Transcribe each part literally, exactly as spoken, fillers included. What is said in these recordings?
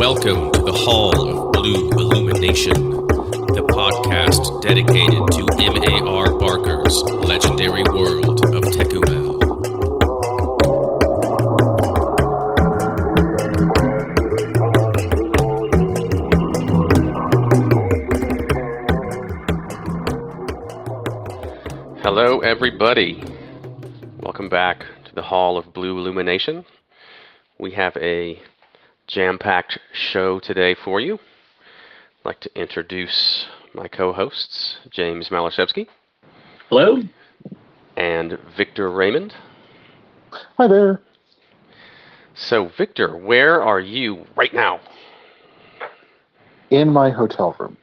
Welcome to the Hall of Blue Illumination, the podcast dedicated to M A R Barker's legendary world of Tecumel. Hello, everybody. Welcome back to the Hall of Blue Illumination. We have a jam-packed show today for you. I'd like to introduce my co-hosts, James Malashevsky. Hello. And Victor Raymond. Hi there. So, Victor, where are you right now? In my hotel room.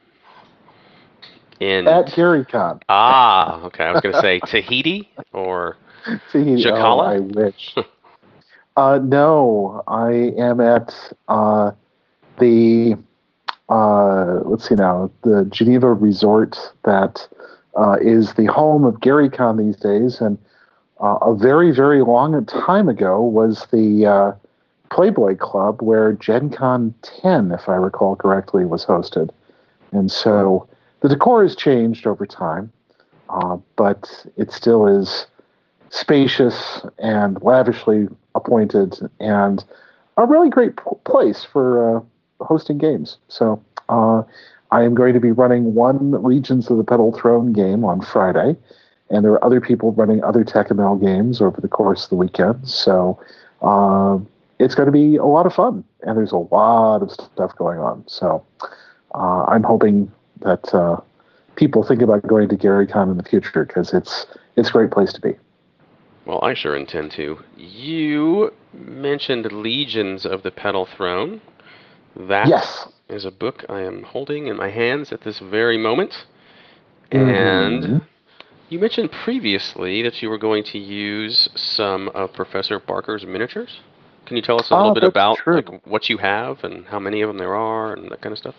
In At GaryCon. Ah, okay. I was going to say Tahiti or Tahiti. Oh, I wish. uh, no, I am at uh, the, uh, let's see now, the Geneva resort that uh, is the home of GaryCon these days. And uh, a very, very long time ago was the uh, Playboy Club where Gen Con ten, if I recall correctly, was hosted. And so the decor has changed over time, uh, but it still is spacious and lavishly appointed and a really great p- place for uh, hosting games. So uh, I am going to be running one Legions of the Petal Throne game on Friday, and there are other people running other Tecumel games over the course of the weekend. So uh, it's going to be a lot of fun, and there's a lot of stuff going on. So uh, I'm hoping that uh, people think about going to GaryCon in the future because it's it's a great place to be. Well, I sure intend to. You mentioned Legions of the Petal Throne. That yes. is a book I am holding in my hands at this very moment. Mm-hmm. And you mentioned previously that you were going to use some of Professor Barker's miniatures. Can you tell us a little Ah, bit that's about true. like what you have and how many of them there are and that kind of stuff?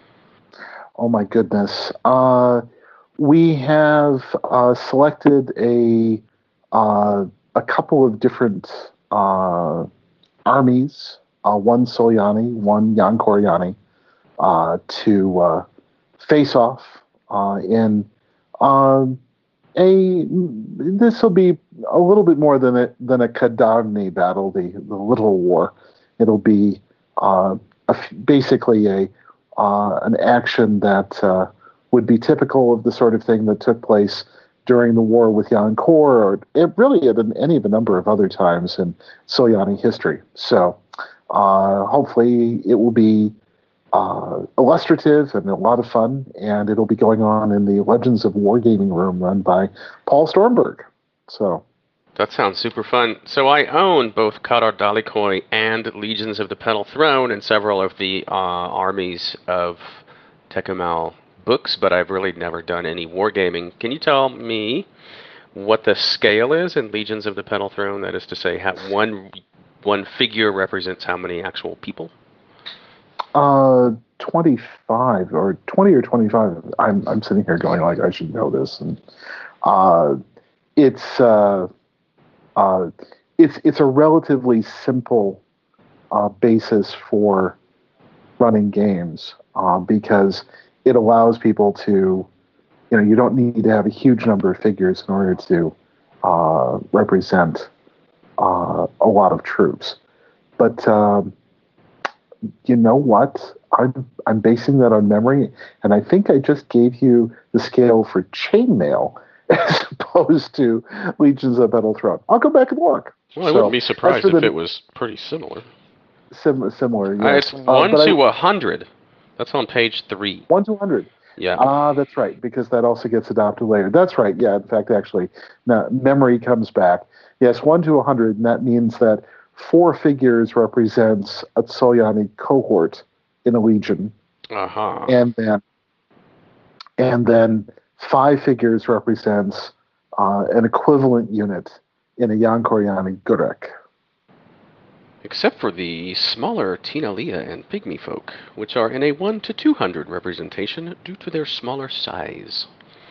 Oh my goodness. Uh, we have uh, selected a uh, a couple of different uh, armies, uh, one Solyani, one Jan Koryani, uh, to uh, face off uh, in uh, a. This will be a little bit more than a than a Kadarni battle, the the Little War. It'll be uh, a, basically a uh, an action that uh, would be typical of the sort of thing that took place during the war with Jan Kor, or it really at any of a number of other times in Solyani history. So uh, hopefully it will be uh, illustrative and a lot of fun, and it'll be going on in the Legends of Wargaming room run by Paul Stormberg. So that sounds super fun. So I own both Kadar Dalikoi and Legions of the Petal Throne and several of the uh, armies of Tecumel books, but I've really never done any wargaming. Can you tell me what the scale is in Legions of the Petal Throne? That is to say, how one one figure represents how many actual people? Uh, twenty-five or twenty or twenty-five. I'm I'm sitting here going like I should know this, and uh, it's uh, uh, it's it's a relatively simple uh, basis for running games uh, because it allows people to, you know, you don't need to have a huge number of figures in order to uh, represent uh, a lot of troops, but. Um, You know what? I'm I'm basing that on memory, and I think I just gave you the scale for chainmail as opposed to Legions of Petal Throne. I'll go back and look. Well, I so, wouldn't be surprised if the, it was pretty similar. Sim, similar, Uh, yes. it's Uh, one but to I, a hundred. That's on page three. one to hundred. Yeah. Ah, that's right, because that also gets adopted later. That's right. Yeah, in fact, actually, now memory comes back. Yes, one to a hundred, and that means that four figures represents a Solyani cohort in a legion. Uh-huh. And then, and then five figures represents uh, an equivalent unit in a Jan Koryani Gurek. Except for the smaller Tinalia and Pygmy folk, which are in a one to two hundred representation due to their smaller size.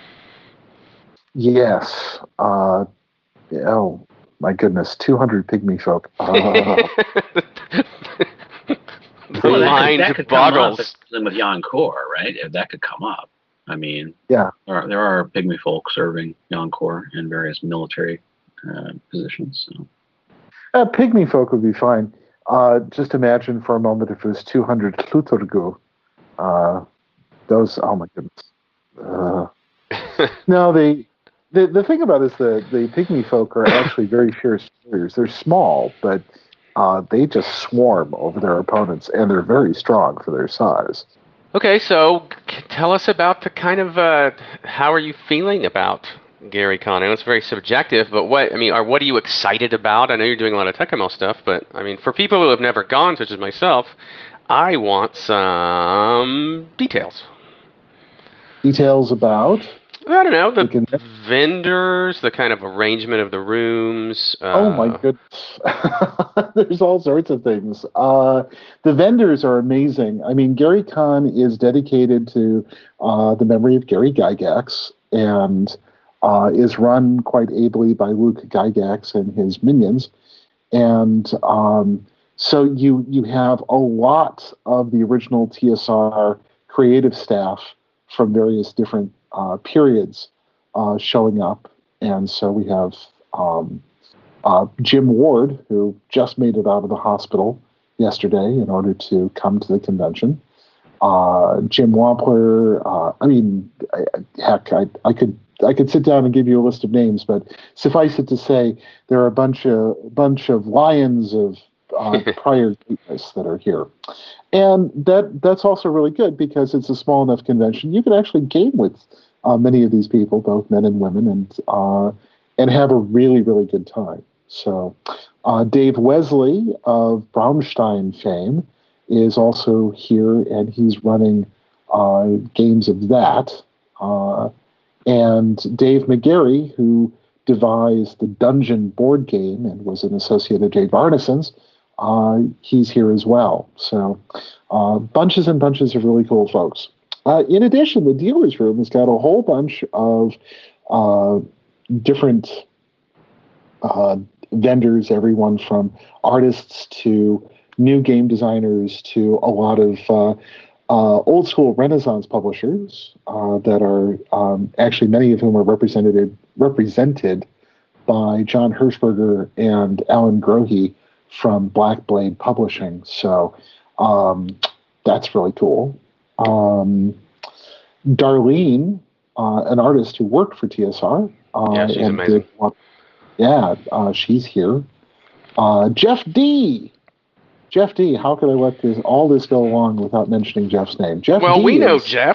Yes. Uh, oh, my goodness. two hundred Pygmy folk. Uh, well, that could, mind that could come up boggles. with Yonkor, right? If that could come up. I mean, yeah, there are, there are pygmy folk serving Yonkor in various military uh, positions. So. uh, pygmy folk would be fine. Uh, just imagine for a moment if it was two hundred Cluturgu. Uh, those, oh my goodness. Uh, no, they, the the thing about it is the the pygmy folk are actually very fierce warriors. They're small, but uh, they just swarm over their opponents, and they're very strong for their size. Okay, so c- tell us about the kind of uh, how are you feeling about Gary Con? I know it's very subjective, but what I mean, are what are you excited about? I know you're doing a lot of Tekkamel stuff, but I mean, for people who have never gone, such as myself, I want some details. Details about. I don't know, the can, vendors, the kind of arrangement of the rooms. Uh, oh my goodness. There's all sorts of things. Uh, the vendors are amazing. I mean, Gary Con is dedicated to uh, the memory of Gary Gygax and uh, is run quite ably by Luke Gygax and his minions. And um, so you you have a lot of the original T S R creative staff from various different uh, periods uh, showing up. And so we have um, uh, Jim Ward, who just made it out of the hospital yesterday in order to come to the convention. Uh, Jim Wampler, uh, I mean, I, heck, I, I could I could sit down and give you a list of names, but suffice it to say, there are a bunch of bunch of lions of uh, prior greatness that are here. And that that's also really good because it's a small enough convention. You can actually game with uh, many of these people, both men and women, and uh, and have a really, really good time. So uh, Dave Wesley of Braunstein fame is also here, and he's running uh, games of that. Uh, and Dave McGarry, who devised the Dungeon board game and was an associate of Jay Barneson's, uh, he's here as well. So uh, bunches and bunches of really cool folks. Uh, in addition, the dealer's room has got a whole bunch of uh, different uh, vendors, everyone from artists to new game designers to a lot of uh, uh, old school Renaissance publishers uh, that are um, actually many of whom are represented represented by John Hirschberger and Alan Grohe from Black Blade Publishing. So um, that's really cool. Um, Darlene, uh, an artist who worked for T S R. Uh, yeah, she's and amazing. Did, yeah, uh, she's here. Uh, Jeff D. Jeff D. How could I let this all this go along without mentioning Jeff's name? Jeff well, D. we know is, Jeff.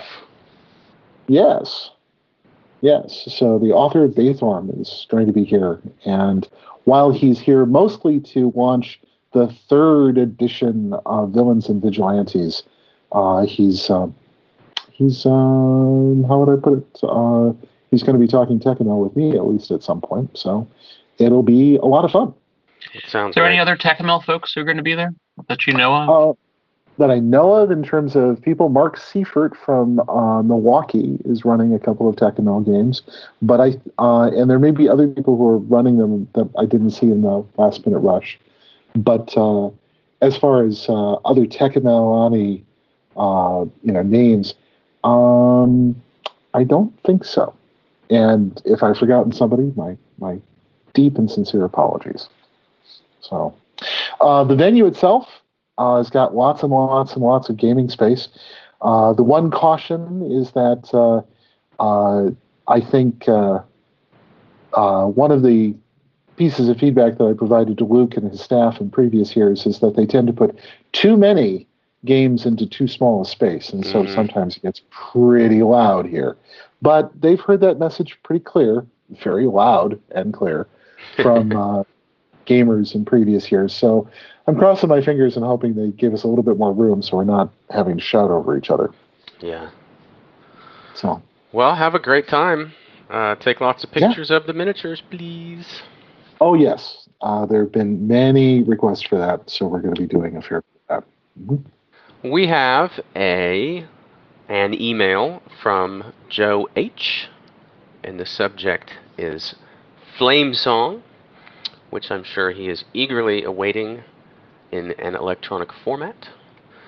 Yes. Yes. So the author of Baythorn is going to be here. And while he's here mostly to launch the third edition of Villains and Vigilantes, uh, he's, uh, he's um, how would I put it? Uh, he's going to be talking Tekkamel with me, at least at some point. So it'll be a lot of fun. It sounds Is there great. any other Tekkamel folks who are going to be there that you know of? Uh, that I know of in terms of people. Mark Seifert from uh, Milwaukee is running a couple of Tekkamel games, but I uh, and there may be other people who are running them that I didn't see in the last minute rush. But uh, as far as uh, other Tekkamelani, uh, you know, names, um, I don't think so. And if I've forgotten somebody, my my deep and sincere apologies. So uh, the venue itself. Uh, it's got lots and lots and lots of gaming space. Uh, the one caution is that uh, uh, I think uh, uh, one of the pieces of feedback that I provided to Luke and his staff in previous years is that they tend to put too many games into too small a space, and so Mm-hmm. sometimes it gets pretty loud here. But they've heard that message pretty clear, very loud and clear, from uh, gamers in previous years. So I'm crossing my fingers and hoping they give us a little bit more room so we're not having to shout over each other. Yeah. So. Well, have a great time. Uh, take lots of pictures yeah. of the miniatures, please. Oh, yes. Uh, there have been many requests for that, so we're going to be doing a fair bit of that. Mm-hmm. We have a an email from Joe H, and the subject is Flame Song, which I'm sure he is eagerly awaiting in an electronic format.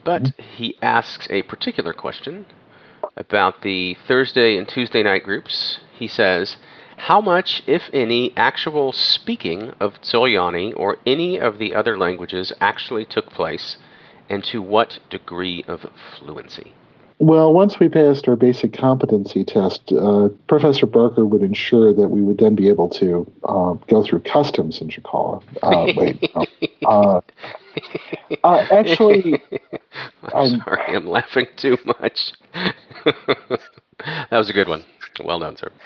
but he asks a particular question about the Thursday and Tuesday night groups. He says, how much, if any, actual speaking of Tsolyani or any of the other languages actually took place, and to what degree of fluency? Well, once we passed our basic competency test, uh, Professor Barker would ensure that we would then be able to uh, go through customs in Chikala. Uh, wait, no. uh, uh, actually, I'm sorry, I'm laughing too much. That was a good one. Well done, sir.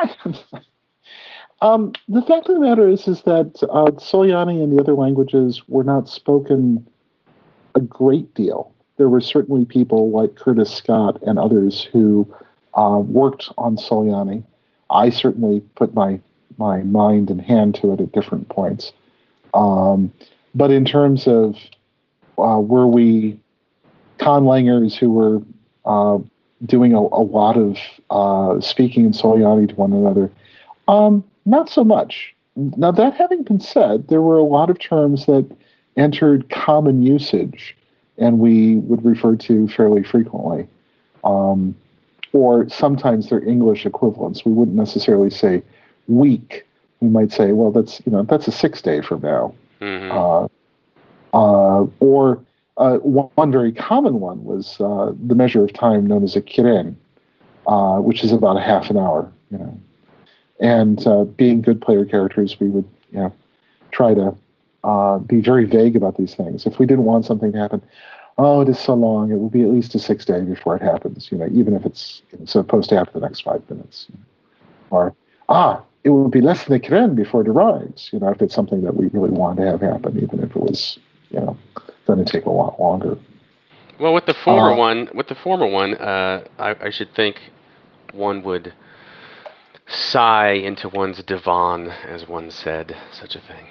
um, the fact of the matter is, is that uh, Tsolyani and the other languages were not spoken a great deal. There were certainly people like Curtis Scott and others who uh, worked on Tsolyani. I certainly put my my mind and hand to it at different points. Um, but in terms of uh, were we conlangers who were uh, doing a, a lot of uh, speaking in Tsolyani to one another? Um, not so much. Now, that having been said, there were a lot of terms that entered common usage and we would refer to fairly frequently. Um, or sometimes they're English equivalents. We wouldn't necessarily say week. We might say, well, that's, you know, that's a six day from now. Mm-hmm. Uh, uh, or uh, one very common one was uh, the measure of time known as a kiren, uh, which is about a half an hour, you know. And uh, being good player characters, we would, you know, try to uh, be very vague about these things. If we didn't want something to happen, oh, it is so long, it will be at least a six day before it happens, you know, even if it's, it's supposed to happen the next five minutes. You know. Or, ah, it will be less than a kiren before it arrives, you know, if it's something that we really want to have happen, even if it was, you know, going to take a lot longer. Well, with the former uh, one, with the former one, uh, I, I should think one would sigh into one's divan, as one said, such a thing.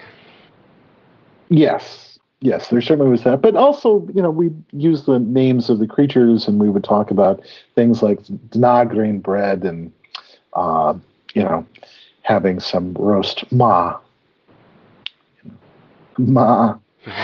Yes, yes, there certainly was that. But also, you know, we use the names of the creatures, and we would talk about things like Dnagrin bread and, uh, you know, having some roast ma. Ma.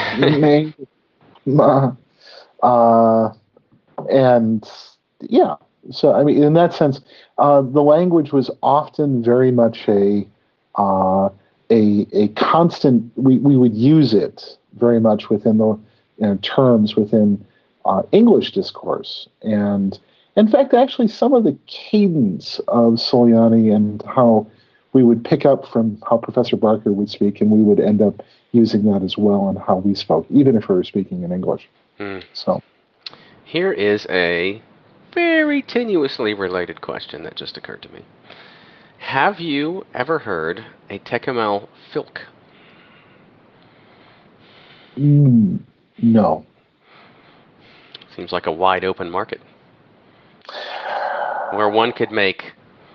ma. Uh, and, yeah. So, I mean, in that sense, uh, the language was often very much a uh, a a constant. We, we would use it very much within the, you know, terms within uh, English discourse, and in fact, actually, some of the cadence of Tsolyani and how we would pick up from how Professor Barker would speak, and we would end up using that as well in how we spoke, even if we were speaking in English. Hmm. So, here is a very tenuously related question that just occurred to me. Have you ever heard a Tekemel filk? mm, no. Seems like a wide open market where one could make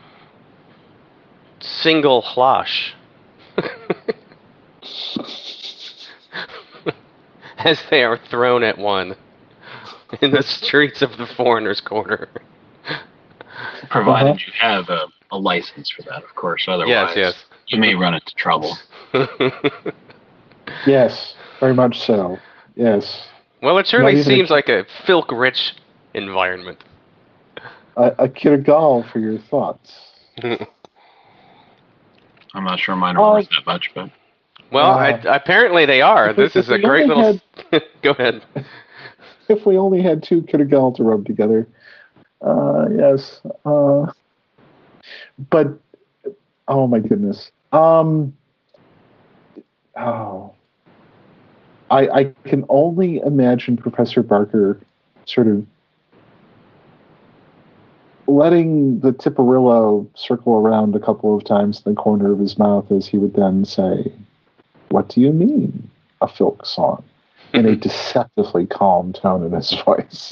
single hlosh as they are thrown at one in the streets of the Foreigner's Quarter. Provided Uh-huh. you have a, a license for that, of course. Otherwise, Yes, yes. you may run into trouble. Yes, very much so. Yes. Well, it certainly Not even a- seems like a filk-rich environment. A, a kirgal for your thoughts. I'm not sure mine are Uh, worth that much, but Well, Uh, I, apparently they are. if we- This if is a we great only little... Go ahead. If we only had two kirgal to rub together. Uh, yes. Uh, but, oh my goodness. Um, oh. I, I can only imagine Professor Barker sort of letting the Tipperillo circle around a couple of times in the corner of his mouth as he would then say, "What do you mean, a filk song?" in a deceptively calm tone in his voice.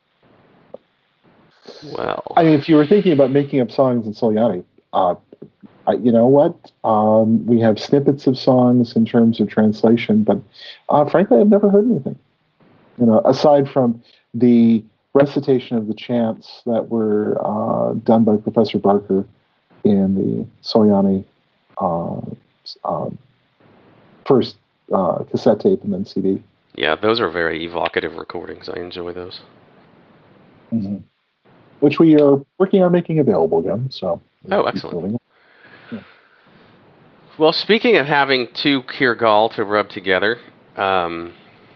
Well... I mean, if you were thinking about making up songs in Tsolyani, uh, I, you know what? Um, we have snippets of songs in terms of translation, but uh, frankly, I've never heard anything. You know, aside from the recitation of the chants that were uh, done by Professor Barker in the Tsolyani uh, uh, first uh, cassette tape and then C D. Yeah, those are very evocative recordings. I enjoy those. Mm-hmm. Which we are working on making available again. So. Oh, excellent. Yeah. Well, speaking of having two Kirgal to rub together, um,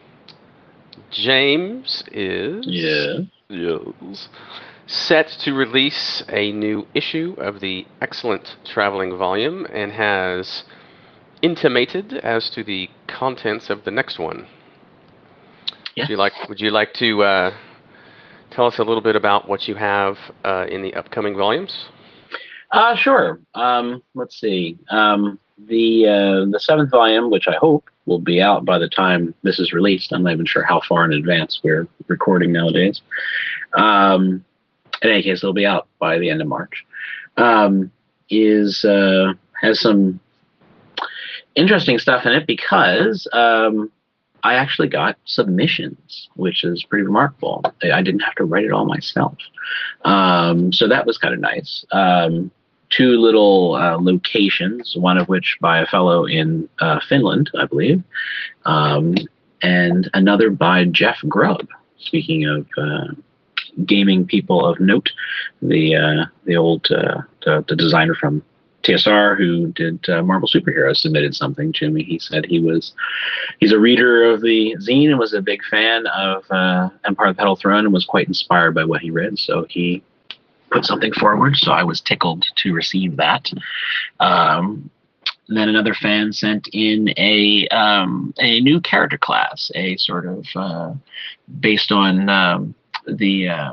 James is Yeah. yes, set to release a new issue of the excellent traveling volume and has intimated as to the contents of the next one. Yes. Would you like, would you like to uh, tell us a little bit about what you have uh, in the upcoming volumes? Uh, sure. Um, let's see. Um, the uh, the seventh volume, which I hope will be out by the time this is released. I'm not even sure how far in advance we're recording nowadays. Um, in any case, it'll be out by the end of March. Um, is uh, has some interesting stuff in it because um, I actually got submissions, which is pretty remarkable. I didn't have to write it all myself. Um, so that was kind of nice. Um, two little uh, locations, one of which by a fellow in uh, Finland, I believe, um, and another by Jeff Grubb. Speaking of uh, gaming people of note, the uh, the old uh, the, the designer from T S R who did uh, Marvel Superheroes submitted something to me. He said he was he's a reader of the zine and was a big fan of uh, Empire of the Petal Throne and was quite inspired by what he read. So he put something forward. So I was tickled to receive that. Um, then another fan sent in a um, a new character class, a sort of uh, based on um, the uh,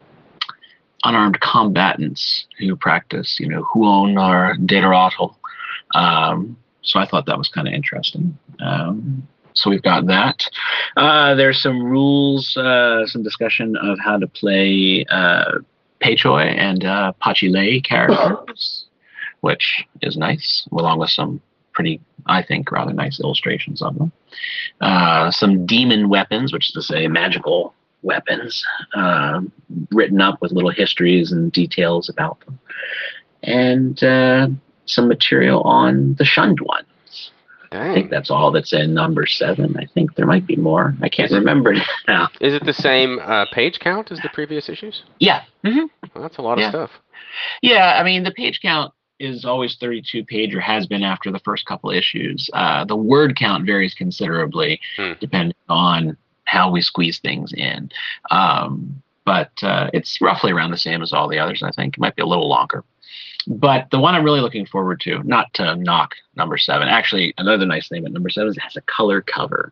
unarmed combatants who practice, you know, Huon or Dederatl. Um, so I thought that was kind of interesting. Um, so we've got that. Uh, there's some rules, uh, some discussion of how to play uh, Peichoi and uh, Pachile characters, which is nice, along with some pretty, I think, rather nice illustrations of them. Uh, some demon weapons, which is to say magical weapons, uh, written up with little histories and details about them. And uh, some material on the Shunned Ones. Dang. I think that's all that's in number seven. I think there might be more. I can't remember now. Is it the same uh, page count as the previous issues? Yeah. Mm-hmm. Well, that's a lot yeah. of stuff. Yeah, I mean, the page count is always thirty-two page or has been after the first couple issues. Uh, the word count varies considerably hmm. depending on how we squeeze things in. Um, but uh, it's roughly around the same as all the others, I think. It might be a little longer. But the one I'm really looking forward to, not to knock number seven, actually, another nice thing about number seven is it has a color cover.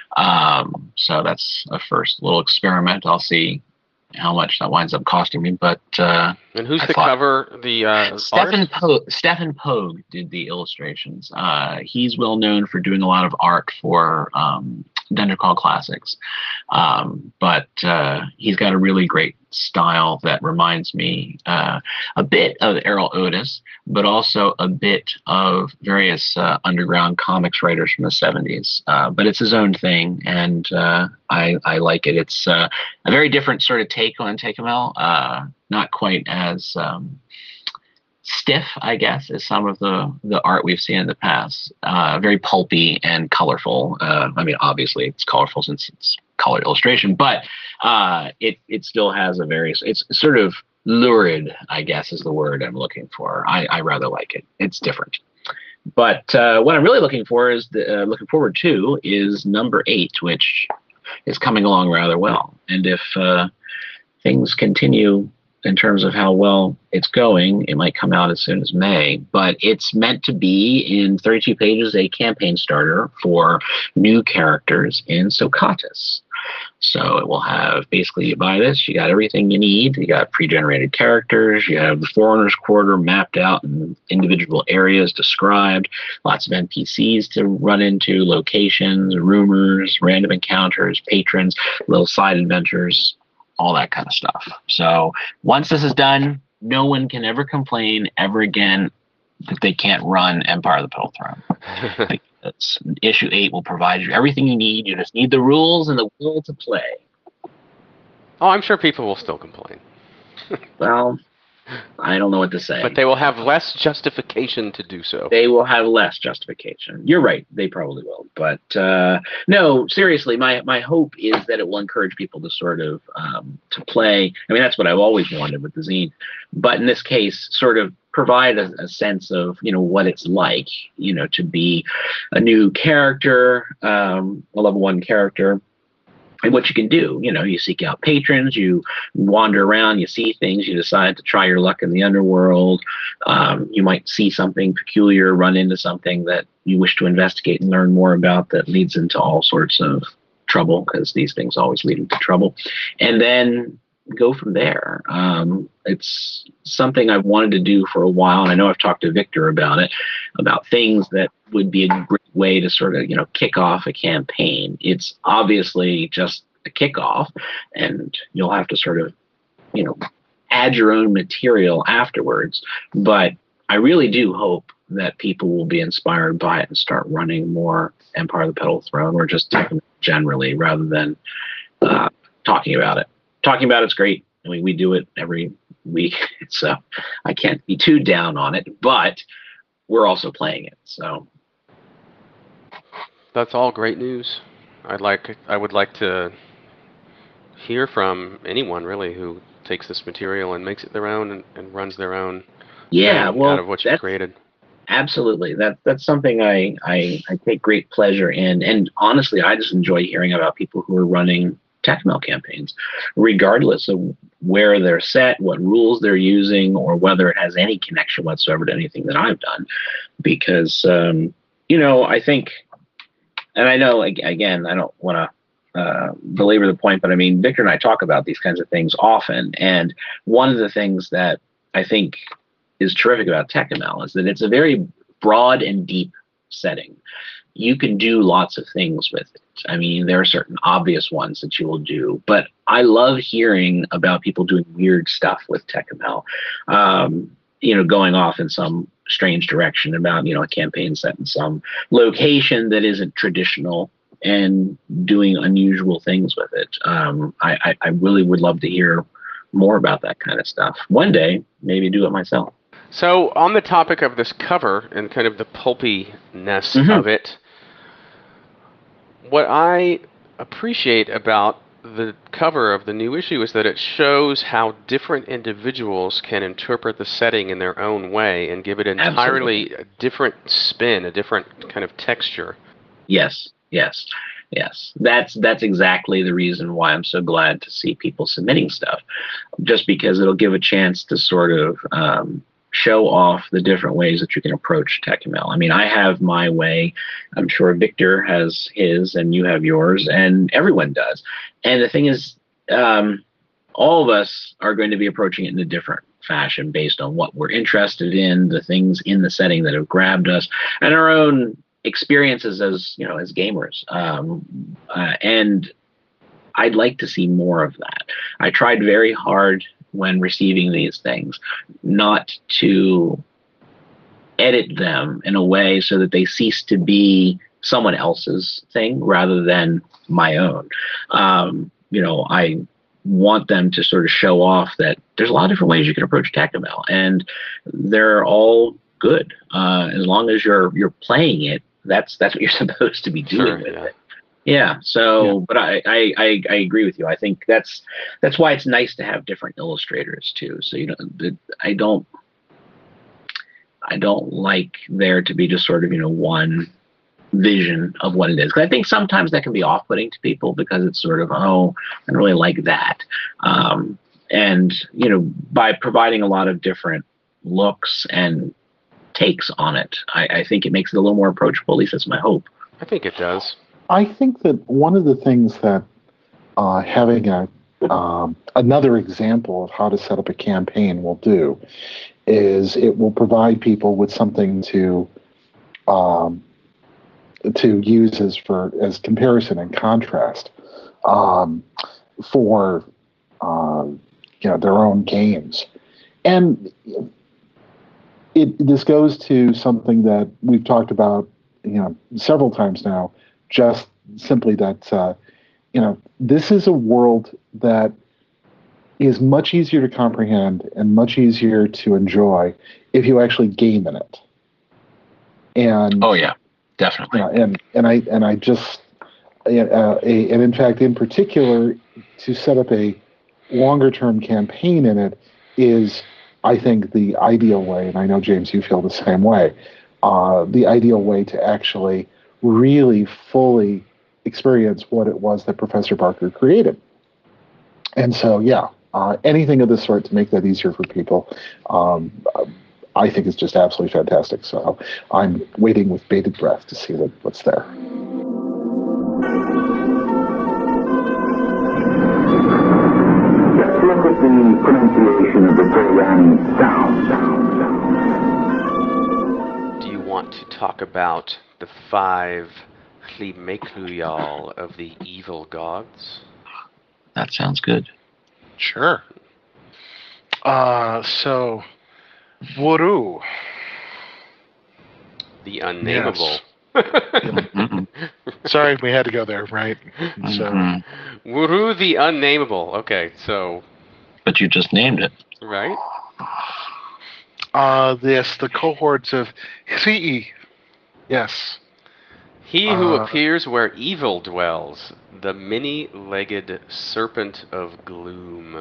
Um, so that's a first little experiment. I'll see how much that winds up costing me. But uh, and who's I the cover? The uh, Stefan Pogue. Stefan Pogue did the illustrations. Uh, he's well known for doing a lot of art for um, Dendercall Classics, um, but uh, he's got a really great style that reminds me uh, a bit of Errol Otis, but also a bit of various uh, underground comics writers from the seventies. Uh, but it's his own thing, and uh, I, I like it. It's uh, a very different sort of take on Tekkamel, uh, not quite as um, stiff, I guess, as some of the, the art we've seen in the past. Uh, very pulpy and colorful. Uh, I mean, obviously it's colorful since it's colored illustration, but uh, it, it still has a very, it's sort of lurid, I guess is the word I'm looking for. I, I rather like it. It's different. But uh, what I'm really looking for is, the, uh, looking forward to is number eight, which is coming along rather well. And if uh, things continue in terms of how well it's going, it might come out as soon as May, but it's meant to be in thirty-two pages, a campaign starter for new characters in Sokatis. So it will have, basically, you buy this, you got everything you need. You got pre-generated characters, you have the Foreigner's Quarter mapped out and individual areas described, lots of N P Cs to run into, locations, rumors, random encounters, patrons, little side adventures, all that kind of stuff. So once this is done, no one can ever complain ever again that they can't run Empire of the Petal Throne. That's, issue eight will provide you everything you need. You just need the rules and the will to play. Oh, I'm sure people will still complain. Well, I don't know what to say. But they will have less justification to do so. They will have less justification. You're right. They probably will. But uh, no, seriously, my, my hope is that it will encourage people to sort of um, to play. I mean, that's what I've always wanted with the zine. But in this case, sort of provide a, a sense of, you know, what it's like, you know, to be a new character, um, a level one character. And what you can do, you know, you seek out patrons, you wander around, you see things, you decide to try your luck in the underworld. Um, you might see something peculiar, run into something that you wish to investigate and learn more about that leads into all sorts of trouble, because these things always lead into trouble. And then go from there. Um, it's something I've wanted to do for a while, and I know I've talked to Victor about it, about things that would be a great way to sort of, you know, kick off a campaign. It's obviously just a kickoff, and you'll have to sort of, you know, add your own material afterwards. But I really do hope that people will be inspired by it and start running more Empire of the Petal Throne, or just generally, rather than uh, talking about it. Talking about it's great. I mean, we do it every week, so I can't be too down on it, but we're also playing it, so. That's all great news. I'd like, I would like to hear from anyone, really, who takes this material and makes it their own and, and runs their own yeah, thing well, out of what you've created. Absolutely. That, that's something I, I, I take great pleasure in. And honestly, I just enjoy hearing about people who are running Techmail campaigns, regardless of where they're set, what rules they're using, or whether it has any connection whatsoever to anything that I've done. Because, um, you know, I think, and I know, again, I don't want to uh, belabor the point, but I mean, Victor and I talk about these kinds of things often. And one of the things that I think is terrific about Techmail is that it's a very broad and deep setting. You can do lots of things with it. I mean, there are certain obvious ones that you will do, but I love hearing about people doing weird stuff with Techmail, um, you know, going off in some strange direction about, you know, a campaign set in some location that isn't traditional and doing unusual things with it. Um, I, I, I really would love to hear more about that kind of stuff. One day, maybe do it myself. So on the topic of this cover and kind of the pulpiness mm-hmm. of it, what I appreciate about the cover of the new issue is that it shows how different individuals can interpret the setting in their own way and give it entirely Absolutely. a different spin, a different kind of texture. Yes, yes, yes. That's that's exactly the reason why I'm so glad to see people submitting stuff, just because it'll give a chance to sort of um, show off the different ways that you can approach Techmail. I mean, I have my way. I'm sure Victor has his, and you have yours, and everyone does. And the thing is, um, all of us are going to be approaching it in a different fashion based on what we're interested in, the things in the setting that have grabbed us, and our own experiences as, you know, as gamers. Um, uh, and I'd like to see more of that. I tried very hard when receiving these things not to edit them in a way so that they cease to be someone else's thing rather than my own. Um, you know, I want them to sort of show off that there's a lot of different ways you can approach Techmail, and they're all good. Uh, as long as you're you're playing it, that's that's what you're supposed to be doing sure, with yeah. it. Yeah. So, yeah. but I, I, I, I agree with you. I think that's that's why it's nice to have different illustrators too. So you know, I don't, I don't like there to be just sort of, you know, one vision of what it is. Because I think sometimes that can be off-putting to people because it's sort of, oh, I don't really like that. Um, and you know, by providing a lot of different looks and takes on it, I, I think it makes it a little more approachable. At least that's my hope. I think it does. I think that one of the things that uh, having a um, another example of how to set up a campaign will do is it will provide people with something to um, to use as for as comparison and contrast um, for uh, you know, their own games. And it this goes to something that we've talked about, you know, several times now. Just simply that, uh, you know, this is a world that is much easier to comprehend and much easier to enjoy if you actually game in it. And oh yeah, definitely. Yeah, and and I and I just uh, a, and in fact, in particular, to set up a longer term campaign in it is, I think, the ideal way. And I know, James, you feel the same way. Uh, the ideal way to actually really fully experience what it was that Professor Barker created. And so, yeah, uh, anything of this sort to make that easier for people, um, I think is just absolutely fantastic. So I'm waiting with bated breath to see what, what's there. Let's look at the pronunciation of the Korean sound. Do you want to talk about the five Hlimekluyal of the evil gods? That sounds good. Sure. Uh, so, Wuru. The unnameable. Yes. Sorry, we had to go there, right? So, Mm-hmm. Wuru the unnameable. Okay, so. But you just named it. Right? Uh, yes, the cohorts of Hri'i. Yes. He who uh, appears where evil dwells, the many-legged serpent of gloom.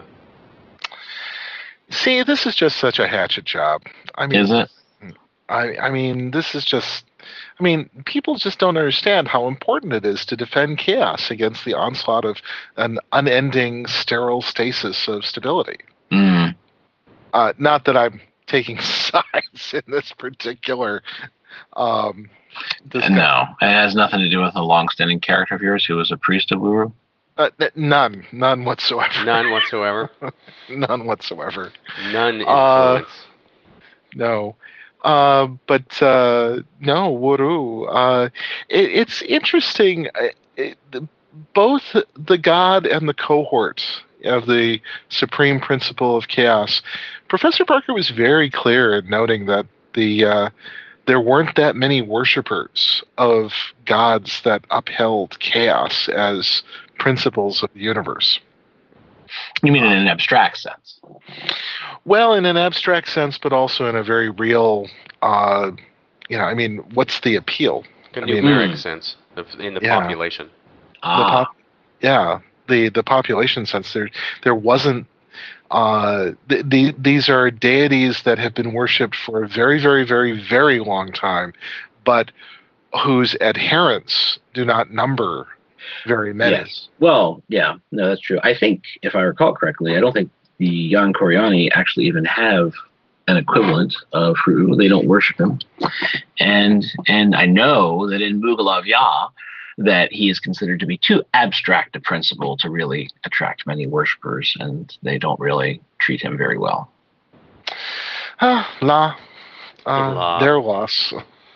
See, this is just such a hatchet job. I mean, Is it? I, I mean, this is just. I mean, people just don't understand how important it is to defend chaos against the onslaught of an unending sterile stasis of stability. Mm. Uh, not that I'm taking sides in this particular. Um, this No, guy. it has nothing to do with a long-standing character of yours who was a priest of Wuru. Uh, n- none, none whatsoever. None whatsoever. None whatsoever. None Uh, influence. No. Uh, but uh, no, Wuru. Uh, it, it's interesting. It, it, both the god and the cohort of the supreme principle of chaos. Professor Barker was very clear in noting that the uh, there weren't that many worshippers of gods that upheld chaos as principles of the universe. You mean in an abstract sense? Well, in an abstract sense, but also in a very real, uh, you know, I mean, what's the appeal? The I mean, numeric mm. sense of, in the Yeah. population. Ah. The pop, yeah, the, the population sense. There, there wasn't. Uh, the, the, these are deities that have been worshipped for a very, very, very, very long time, but whose adherents do not number very many. Yes. Well, yeah, no, that's true. I think, if I recall correctly, I don't think the Jan Koreani actually even have an equivalent of Ru. They don't worship him. And and I know that in Mugalav Ya, that he is considered to be too abstract a principle to really attract many worshippers, and they don't really treat him very well. Uh, la. Uh, La. Their loss.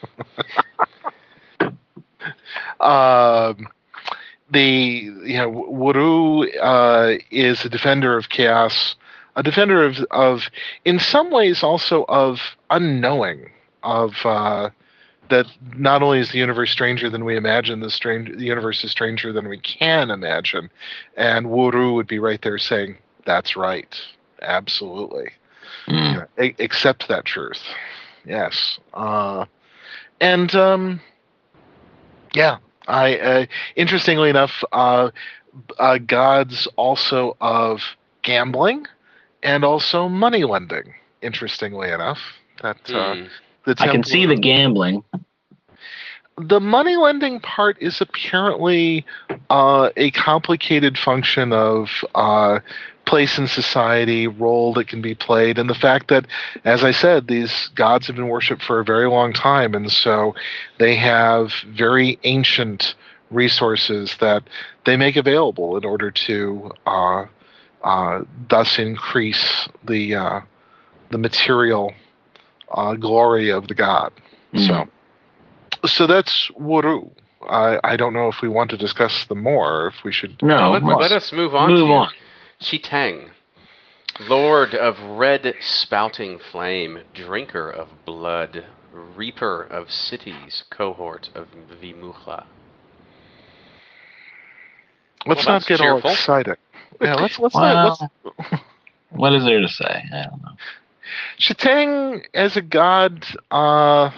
um, the you know Wuru uh, is a defender of chaos, a defender of of in some ways also of unknowing, of uh, that not only is the universe stranger than we imagine, the strange the universe is stranger than we can imagine, and Wuru would be right there saying that's right, absolutely, Mm. you know, a- accept that truth, yes, uh, and um, yeah. I, uh, interestingly enough, uh, uh, gods also of gambling and also money lending. Interestingly enough, that uh, Hmm. the I can temple- see the gambling. The money lending part is apparently uh, a complicated function of uh, place in society, role that can be played, and the fact that, as I said, these gods have been worshipped for a very long time, and so they have very ancient resources that they make available in order to uh, uh, thus increase the uh, the material uh, glory of the god. Mm. So. So that's Wuru. I, I don't know if we want to discuss them more, if we should. No, let, let's let us move on move to on. Chitang, Lord of red spouting flame, drinker of blood, reaper of cities, cohort of Vimuchla. Let's Well, not that's get cheerful. all excited. Yeah, let's let's Well, not. Let's, what is there to say? I don't know. Shatang as a god, uh,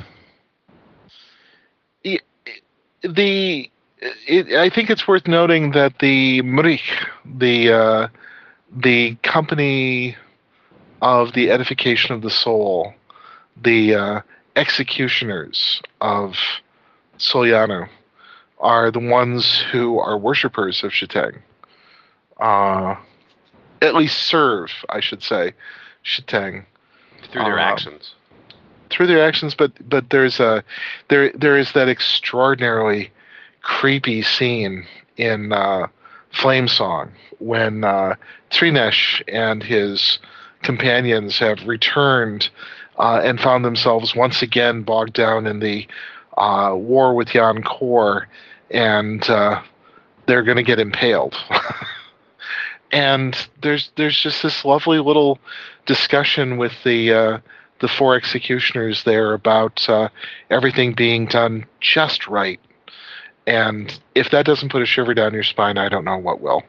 i- the it, I think it's worth noting that the Mrich, the uh, the company of the edification of the soul, the uh, executioners of Solyano, are the ones who are worshippers of Shatang. Uh, at least serve, I should say, Shatang. Through their Uh, actions. through their actions, but but there's a there there is that extraordinarily creepy scene in uh, Flame Song when uh, Trinesh and his companions have returned uh, and found themselves once again bogged down in the uh, war with Jan Kor, and uh, they're going to get impaled. And there's there's just this lovely little discussion with the uh, the four executioners there about uh, everything being done just right. And if that doesn't put a shiver down your spine, I don't know what will.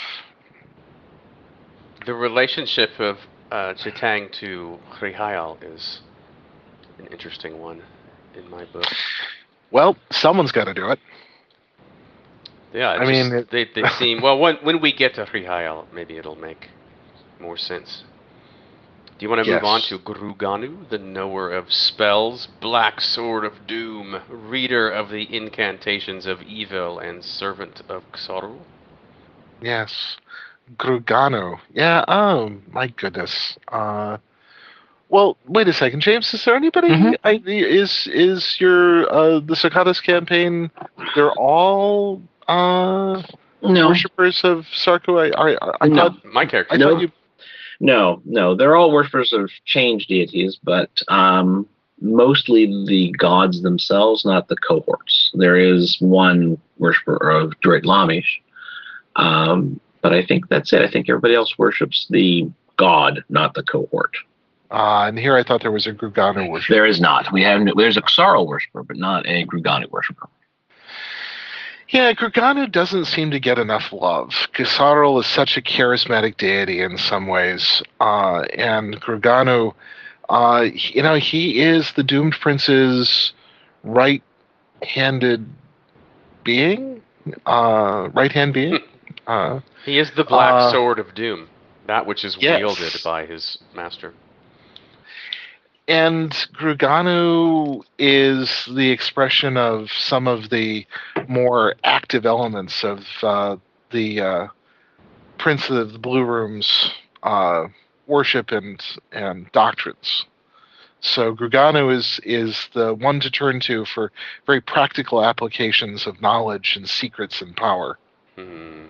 The relationship of uh, Chitang to Hrihayal is an interesting one in my book. Well, someone's got to do it. Yeah, I just, mean, it, they they seem well. When when we get to Hrihayal, maybe it'll make more sense. Do you want to yes. move on to Gruganu, the knower of spells, black sword of doom, reader of the incantations of evil, and servant of Xorul? Yes, Grugano. Yeah. Oh my goodness. Uh, well, wait a second, James. Is there anybody? Mhm. I, is is your uh, the Cicadas campaign? They're all uh, No, worshippers of Sarku. I I, I No. thought My character. I Nope. thought you. no, no. They're all worshippers of change deities, but um, mostly the gods themselves, not the cohorts. There is one worshiper of Druid Lamish, um, but I think that's it. I think everybody else worships the god, not the cohort. Uh, and here I thought there was a Grugano worshiper. There is not. We have there's a Xarl worshiper, but not a Grugani worshiper. Yeah, Grugano doesn't seem to get enough love. Gisarl is such a charismatic deity in some ways, uh, and Grugano, uh, you know, he is the Doomed Prince's right-handed being, uh, right-hand being. Uh, He is the black uh, sword of doom, that which is yes. wielded by his master. And Grugano is the expression of some of the more active elements of uh, the uh, Prince of the Blue Room's uh, worship and and doctrines. So Grugano is is the one to turn to for very practical applications of knowledge and secrets and power. Hmm.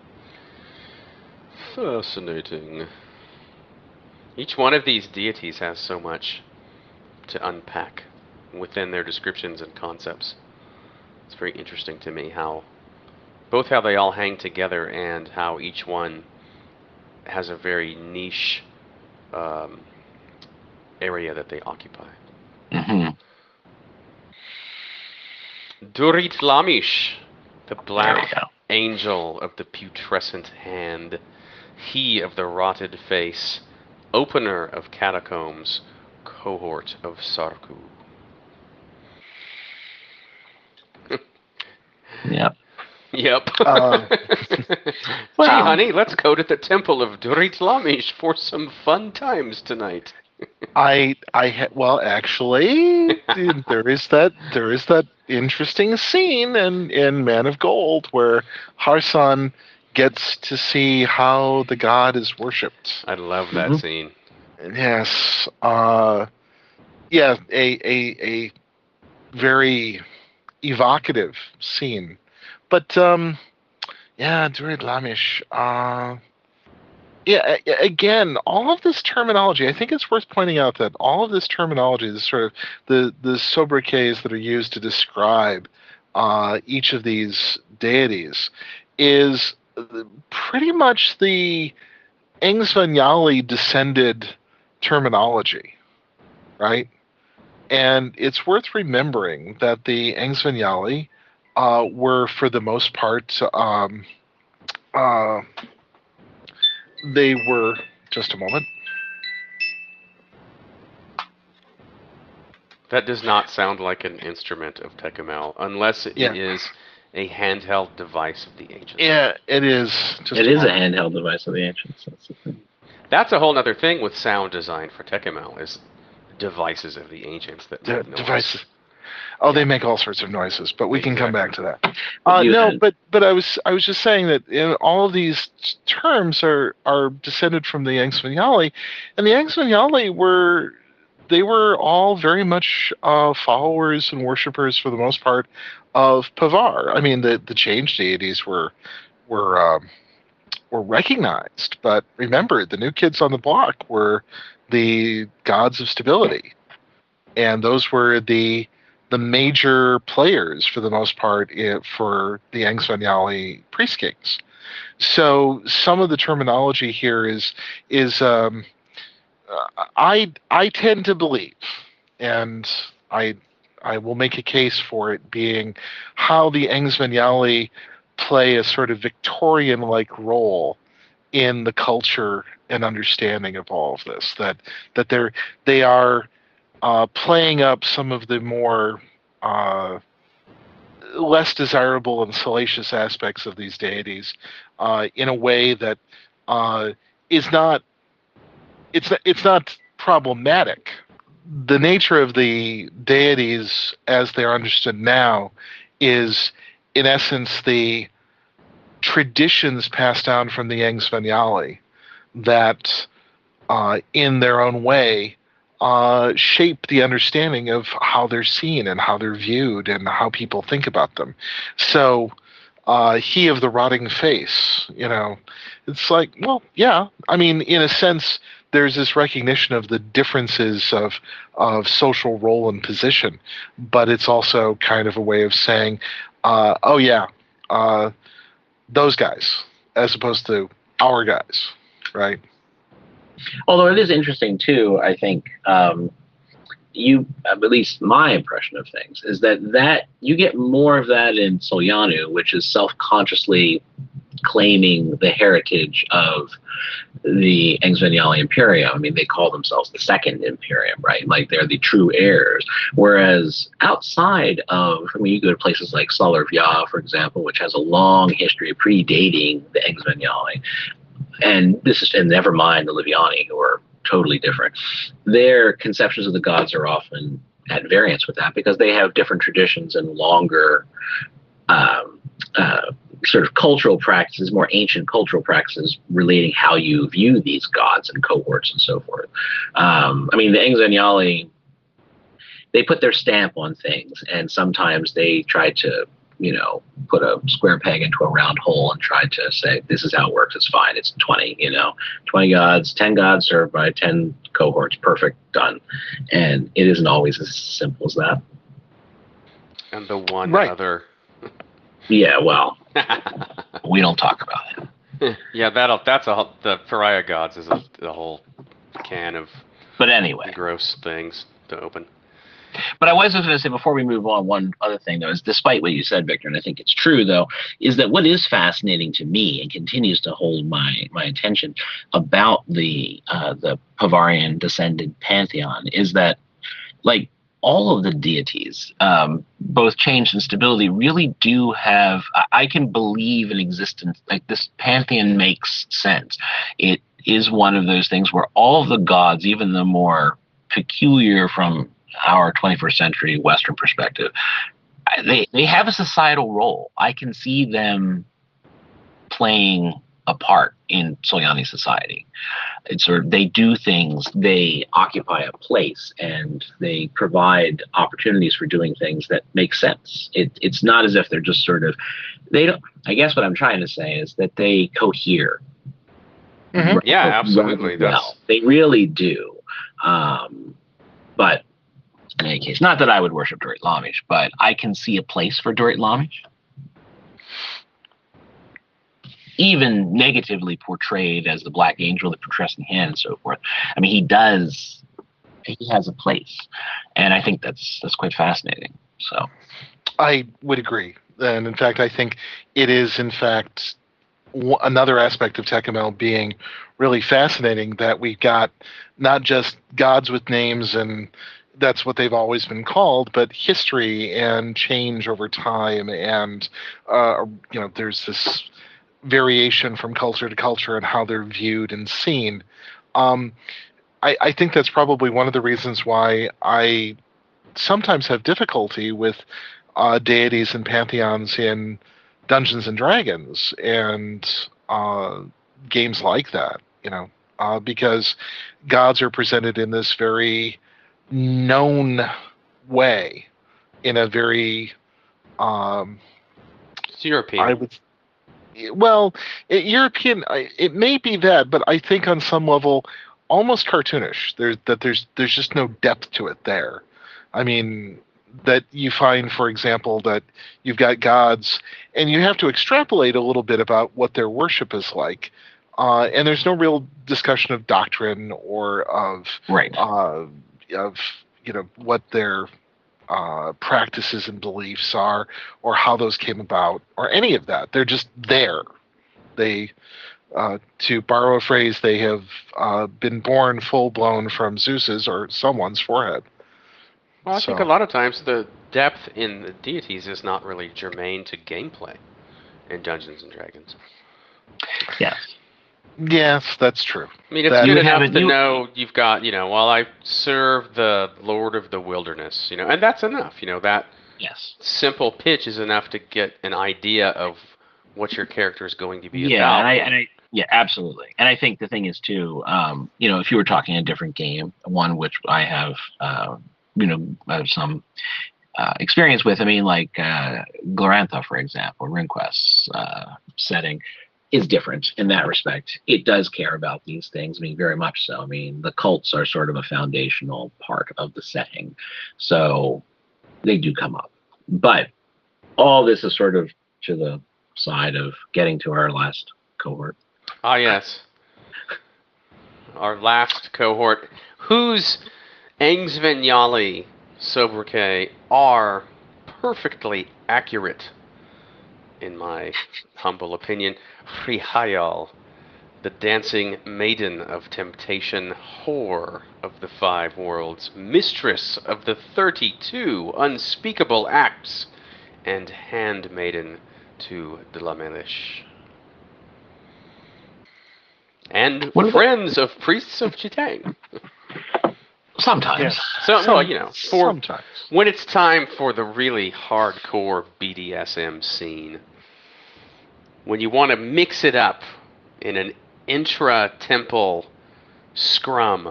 Fascinating. Each one of these deities has so much to unpack within their descriptions and concepts. It's very interesting to me how both how they all hang together and how each one has a very niche um, area that they occupy. Mm-hmm. Durit Lamish, the There we black go. angel of the putrescent hand, he of the rotted face, opener of catacombs, cohort of Sarku. Yep. Yep. Uh, Gee, well- honey, let's go to the temple of Durit Lamish for some fun times tonight. I I ha- well actually there is that there is that interesting scene in in Man of Gold where Harsan gets to see how the god is worshipped. I love that Mhm. scene. Yes, uh, yeah, a a a very evocative scene, but um, yeah, Druid Lamish. Uh, yeah, a- again, all of this terminology. I think it's worth pointing out that all of this terminology, this sort of the the sobriquets that are used to describe uh, each of these deities, is pretty much the Engsvanyali descended terminology, right? And it's worth remembering that the Engsvanyali uh, were, for the most part, um, uh, they were, just a moment. That does not sound like an instrument of Tecumel, unless it Yeah. is a handheld device of the ancients. Yeah, it is. Just It a is a moment. handheld device of the ancients. That's the thing. That's a whole other thing with sound design for Tecumel, is devices of the ancients that De- make noise. devices. Oh, they Yeah. make all sorts of noises, but we can come back to that. But Uh, you no, had- but but I was I was just saying that you know, all of these terms are are descended from the Yanksvanyali, and the Yanksvanyali were they were all very much uh, followers and worshippers for the most part of Pavar. I mean, the the change deities were were um, were recognized, but remember, the new kids on the block were the gods of stability, and those were the the major players for the most part i- for the Yanksvanyali priest kings. So some of the terminology here is is um, uh, I I tend to believe, and I I will make a case for it being how the Yanksvanyali play a sort of Victorian-like role in the culture and understanding of all of this. That that they're they are uh, playing up some of the more uh, less desirable and salacious aspects of these deities uh, in a way that uh, is not it's it's not problematic. The nature of the deities as they're understood now is in essence the traditions passed down from the Yanksvanyali that uh, in their own way uh, shape the understanding of how they're seen and how they're viewed and how people think about them. So uh, he of the rotting face, you know, it's like, well, yeah, I mean, in a sense, there's this recognition of the differences of of social role and position, but it's also kind of a way of saying, uh, oh yeah, uh, those guys, as opposed to our guys, right? Although it is interesting too, I think um, you, at least my impression of things, is that that you get more of that in Solyanu, which is self-consciously claiming the heritage of the Yanksvanyali Imperium. I mean, they call themselves the Second Imperium, right? Like they're the true heirs. Whereas outside of, I mean, you go to places like Solarvya, for example, which has a long history predating the Yanksvanyali, and this is, and never mind the Liviani, who are totally different. Their conceptions of the gods are often at variance with that because they have different traditions and longer um, uh, sort of cultural practices, more ancient cultural practices relating how you view these gods and cohorts and so forth. Um, I mean, the Yanksvanyali, they put their stamp on things, and sometimes they try to, you know, put a square peg into a round hole and try to say, this is how it works. It's fine. It's twenty, you know, twenty gods, ten gods served by ten cohorts. Perfect. Done. And it isn't always as simple as that. And the one Right. other. Yeah, well, We don't talk about it. Yeah, that'll that's a whole- the pariah gods is a, a whole can of But anyway, gross things to open. but I was just going to say before we move on, one other thing though is, despite what you said, Victor, and I think it's true though, is that what is fascinating to me and continues to hold my my attention about the uh, the Pavarian descended pantheon is that, like, all of the deities, um, both change and stability, really do have. I, I can believe in existence. Like, this pantheon makes sense. It is one of those things where all of the gods, even the more peculiar from our twenty-first century Western perspective, they they have a societal role. I can see them playing a part in Solyani society. It's sort of, they do things, they occupy a place, and they provide opportunities for doing things that make sense. It, it's not as if they're just sort of, they don't, I guess what I'm trying to say is that they cohere. Mhm. Yeah, absolutely. Well, That's they really do. Um, but in any case, not that I would worship Dorit Lamish, but I can see a place for Dorit Lamish. Even negatively portrayed as the Black Angel, the protesting hand, and so forth. I mean, he does, he has a place, and I think that's that's quite fascinating. So, I would agree, and in fact, I think it is in fact w- another aspect of Tekkamel being really fascinating, that we've got not just gods with names and that's what they've always been called, but history and change over time, and uh, you know, there's this variation from culture to culture and how they're viewed and seen. Um, I, I think that's probably one of the reasons why I sometimes have difficulty with uh, deities and pantheons in Dungeons and Dragons and uh, games like that, you know, uh, because gods are presented in this very known way, in a very um, It's European. I would well, it, European. I- It may be that, but I think on some level, almost cartoonish. There's that there's there's just no depth to it there. I mean, that you find, for example, that you've got gods, and you have to extrapolate a little bit about what their worship is like, uh, and there's no real discussion of doctrine or of Right. uh, of you know what their uh, practices and beliefs are, or how those came about, or any of that. They're just there. They, uh, to borrow a phrase, they have uh, been born full blown from Zeus's or someone's forehead. Well, I think So- a lot of times the depth in the deities is not really germane to gameplay in Dungeons and Dragons. Yes. Yes, that's true. I mean, it's That- good You enough have it- to you- know you've got, you know, well, I serve the Lord of the Wilderness, you know, and that's enough. You know, that Yes. simple pitch is enough to get an idea of what your character is going to be Yeah, about. and I, and I, yeah, absolutely. And I think the thing is too, um, you know, if you were talking a different game, one which I have, uh, you know, have some uh, experience with. I mean, like uh, Glorantha, for example, RuneQuest's uh, setting is different in that respect. It does care about these things. I mean, very much so. I mean, the cults are sort of a foundational part of the setting, so they do come up. But all this is sort of to the side of getting to our last cohort. Ah, yes. Our last cohort, whose Angsvenyali sobriquet are perfectly accurate, in my humble opinion. Frihayal, the dancing maiden of temptation, whore of the five worlds, mistress of the thirty-two unspeakable acts, and handmaiden to Dlamelish. And What about- friends of priests of Chitang. Sometimes. Yes. So, Some- well, you know, for sometimes. when it's time for the really hardcore B D S M scene, when you want to mix it up in an intra-temple scrum.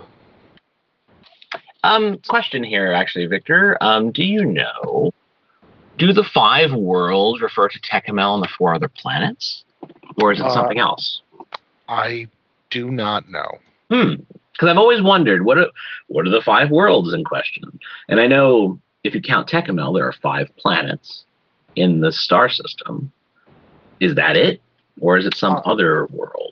Um, question here, actually, Victor. Um, do you know, do the five worlds refer to Tekkamel and the four other planets? Or is it Uh, something else? I do not know. Hmm. Because I've always wondered, what are, what are the five worlds in question? And I know if you count Tekkamel, there are five planets in the star system. Is that it? Or is it some Uh, other world?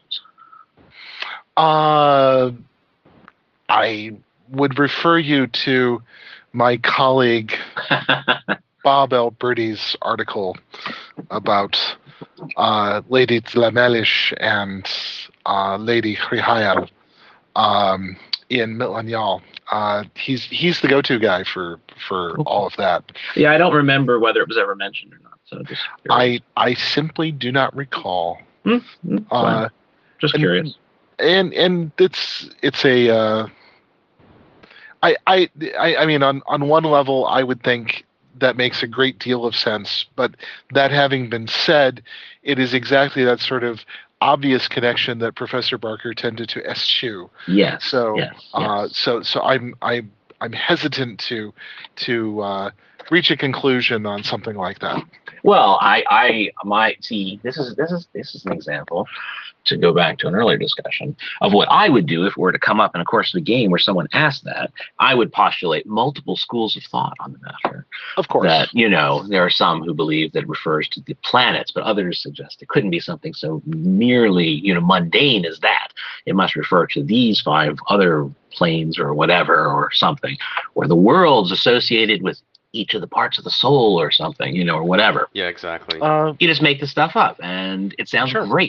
Uh, I would refer you to my colleague Bob Alberti's article about uh, Lady Tlamelish and uh, Lady Hrihayal um, in Mitlanyal. Uh, he's he's the go-to guy for for all of that. Yeah, I don't remember whether it was ever mentioned or not. So just curious. I I simply do not recall. Hmm, hmm, fine. Uh, just and- curious. and and it's it's a uh, I, I I I mean on on one level I would think that makes a great deal of sense, but that having been said, it is exactly that sort of obvious connection that Professor Barker tended to eschew. Yes. So yes, uh, yes. so so I'm I I'm hesitant to to uh, reach a conclusion on something like that. Well, I, I might see. This is this is this is an example, to go back to an earlier discussion, of what I would do if it were to come up in a course of the game where someone asked that. I would postulate multiple schools of thought on the matter. Of course. That, you know, there are some who believe that it refers to the planets, but others suggest it couldn't be something so merely, you know, mundane as that. It must refer to these five other planes or whatever, or something, or the worlds associated with each of the parts of the soul or something, you know, or whatever. Yeah, exactly. Uh, You just make the stuff up, and it sounds Sure. great.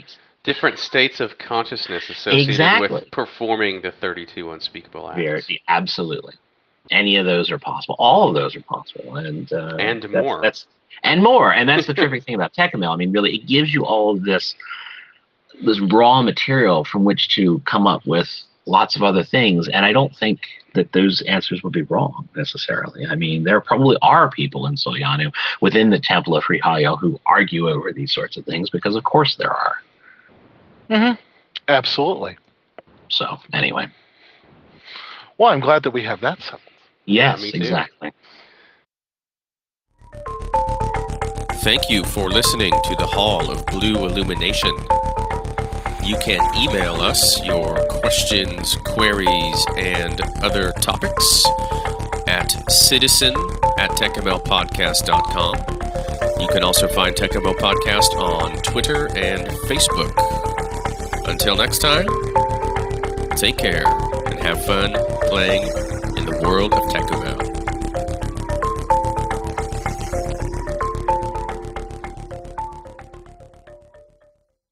Different states of consciousness associated Exactly. with performing the thirty-two unspeakable acts. Very, absolutely. Any of those are possible. All of those are possible, and uh, And that's, more. That's and more, and that's the terrific thing about Tekkamel. I mean, really, it gives you all of this this raw material from which to come up with lots of other things. And I don't think that those answers would be wrong necessarily. I mean, there probably are people in Soyanu within the Temple of Frihayo who argue over these sorts of things, because of course there are. Mm-hmm. Absolutely. So anyway. Well, I'm glad that we have that settled. Yes, Yeah, me too. exactly. Thank you for listening to the Hall of Blue Illumination. You can email us your questions, queries, and other topics at citizen at tekkamel podcast dot com. You can also find Tekkamel Podcast on Twitter and Facebook. Until next time, take care and have fun playing in the world of Tekkamel.